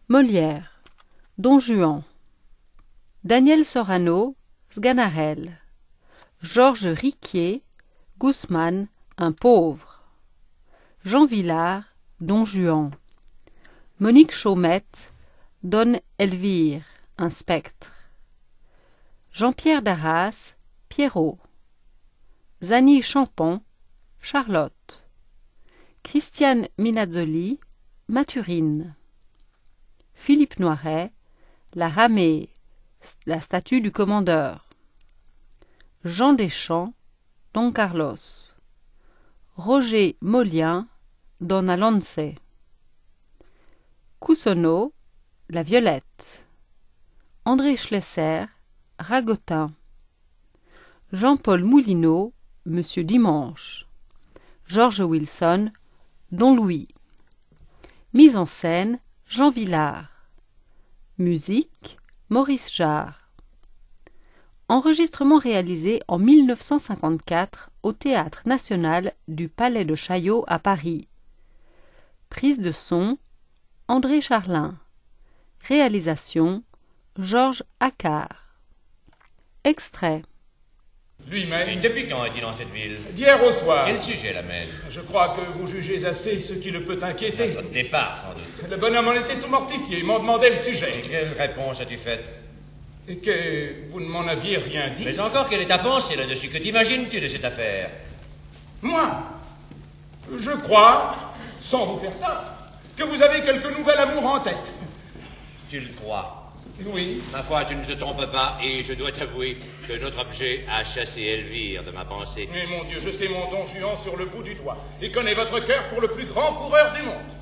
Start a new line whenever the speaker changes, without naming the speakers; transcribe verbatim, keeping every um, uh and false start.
Molière, Don Juan. Daniel Sorano, Sganarelle. Georges Riquier, Guzman, un pauvre. Jean Villard, Don Juan. Monique Chaumette, Don Elvire, un spectre. Jean-Pierre Darras, Pierrot. Zani Champon, Charlotte. Christiane Minazzoli, Mathurine. Philippe Noiret, La Ramée, la statue du commandeur. Jean Deschamps, Don Carlos. Roger Molien, Don Alonce. Coussonneau, La Violette. André Schlesser, Ragotin. Jean-Paul Moulineau, Monsieur Dimanche. George Wilson, Don Louis. Mise en scène, Jean Villard. Musique, Maurice Jarre. Enregistrement réalisé en mille neuf cent cinquante-quatre au Théâtre National du Palais de Chaillot à Paris. Prise de son, André Charlin. Réalisation, Georges Accard. Extrait.
Lui-même.
Depuis quand est-il dans cette ville?
D'hier au soir.
Quel sujet l'amène?
Je crois que vous jugez assez ce qui le peut inquiéter.
Votre départ, sans doute.
Le bonhomme en était tout mortifié, il m'en demandait le sujet.
Et quelle réponse as-tu faite?
Et que vous ne m'en aviez rien dit.
Mais encore, quelle est ta pensée là-dessus? Que t'imagines-tu de cette affaire?
Moi, je crois, sans vous faire tort, que vous avez quelque nouvel amour en tête.
Tu le crois?
Oui.
Ma foi, tu ne te trompes pas, et je dois t'avouer que notre objet a chassé Elvire de ma pensée.
Mais mon Dieu, je sais mon Don Juan sur le bout du doigt, et connais votre cœur pour le plus grand coureur du monde.